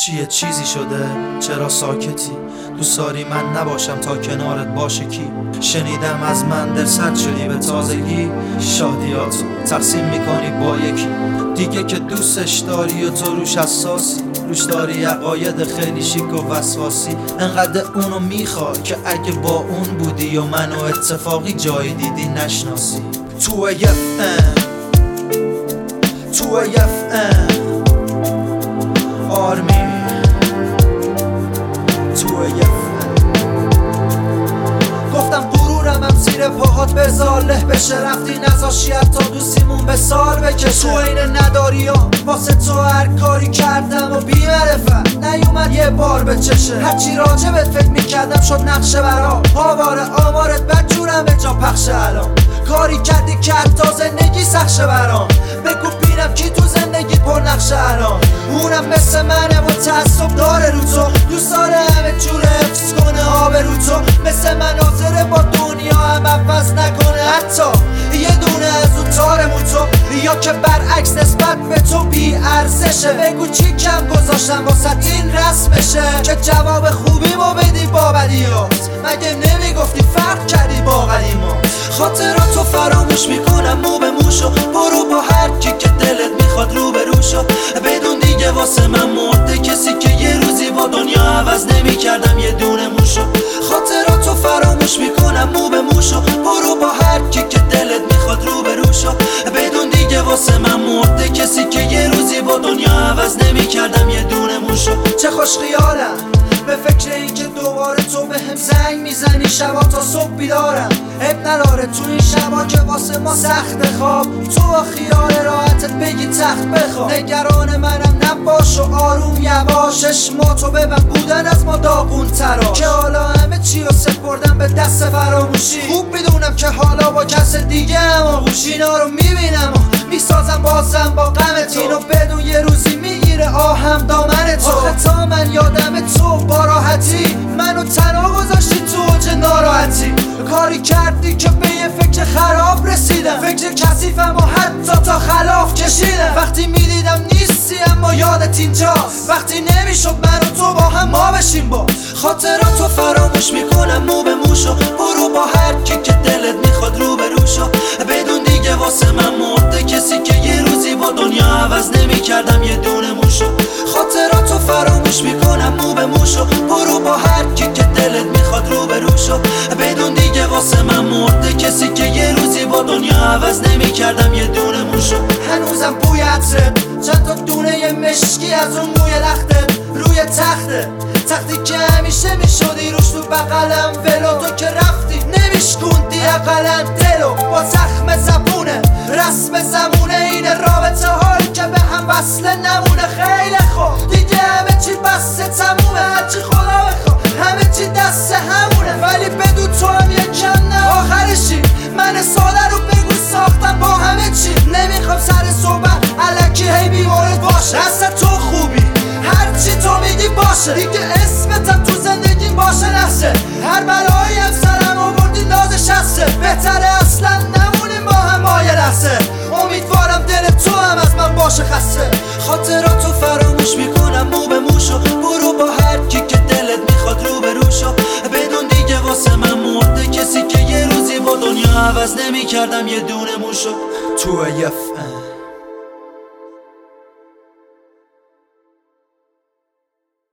چیه چیزی شده؟ چرا ساکتی؟ دوست داری من نباشم تا کنارت باشه کی؟ شنیدم از من دلسرد شدی به تازگی، شادیاتو تقسیم میکنی با یکی دیگه که دوستش داری و تو روش حساسی، روش داری عقاید خیلی شیک و وسواسی. انقدر اونو میخوای که اگه با اون بودی و منو اتفاقی جایی دیدی نشناسی. تو آرمی گفتم غرورم زیر پاهات بذار له بشه، رفتی نذاشی حتی دوستیمون به سال بکشه. تو این نداری ها واسه تو هر کاری کردم و بی معرفت نیومد یه بار به چشه. هرچی راجبت فکر میکردم شد نقشه برا آواره آمارت بدجورم به جا پخشه. الان کاری کردی که حتی زندگی سخشه برام، بگو بینم کی تو زندگی پر نقشه الان. اونم مثل منه و تعصب داره رو تو، دوست داره همه جور حفظ کنه آب رو تو. مثل مناظره با دنیا هم عوض نکنه حتی یه دونه از اون تار موتو، یا که برعکس نسبت به تو بی ارزشه. بگو چی کم گذاشتم واسه این رسمشه که جواب خوبی ما بدی با بدیات. مگه نمیگفتی فرق کردی با قدیما؟ خاطراتو فراموش میکنم مو به موشو، برو با هر کی که دلت میخواد رو به روشو. بدون دیگه واسه من مرده کسی که یه روزی با دنیا عوض نمیکردم یه دونه موشو. خاطراتو فراموش میکنم مو به موشو، برو با هر کی که دلت میخواد رو به روشو. بدون دیگه واسه من مرده کسی که یه روزی با دنیا عوض نمیکردم یه دونه موشو. چه خوش خیالم به فکر این که دوباره تو به هم زنگ میزنی شبا تا صبح بیدارم. اب نداره تو این شبا که واسه ما سخت خواب، تو با خیال راحتت بگی تخت بخواب. نگران منم نباش و آروم یواش، چشماتو ببن بودن از ما داغون ترا که حالا همه چی رو سپردم به دست فراموشی. خوب میدونم که حالا با کس دیگه اما اینا رو میبینم و میسازم بازم با غمت. اینو بدون یه روزی میگیره آهم دامن تو. آخه تا من یادم تو با راحتی منو تنها گذاشتی تو اوج ناراحتی. کاری کردی که به یه فکر خراب رسیدم، فکر کثیفم و حتی تا خلاف کشیدم. وقتی میدیدم نیستی اما یادت اینجاست، وقتی نمیشد من و تو با هم ما بشیم با. خاطراتو فراموش میکنم مو به موشو، برو با هر کی که دلت میخواد رو به روشو. بدون دیگه واسه من مرده کسی که یه روزی با دنیا عوض نمیکردم یه دونه موشو. خاطراتو فراموش میکنم مو به موشو، برو با هر کی که دلت میخواد رو به روشو. بدون دیگه واسه من مرده کسی که یه روزی با دنیا عوض نمیکردم یه دونه موشو. هنوزم بوی عطرت، چند تا دونه یه مشکی از اون موی لختت روی تختی که همیشه میشدی روش تو بغلم ولو. تو که رفتی نمیشکوندی اقلا دلو با زخم زبونه رسم زمونه. این رابطه هایی که به هم وصله نمونه. خیلی خوب دیگه همه چی بسته تمومه، هرچی خدا بخواد همه چی دست همونه. ولی بدون تو هم یکم نه آخرشی، من ساده رو بگو ساختم با همه چی. نمیخوام سر صحبت الکی هی بیمارت باشه، اصلا تو خوبی هرچی تو میگی باشه. دیگه اسمتم تو زندگی باشه نشه، هر بلایی هم سرم آوردی نازش هسته. بهتره اصلا نمونیم با هم یه لحظه، امیدوارم دل تو هم از من باشه خسته. خاطراتو فراموش میکنم مو به موشو، برو با هر کی که دلت میخواد رو به روشو. بدون دیگه واسه من مرده کسی که یه روزی با دنیا عوض نمیکردم یه دونه موشو. تو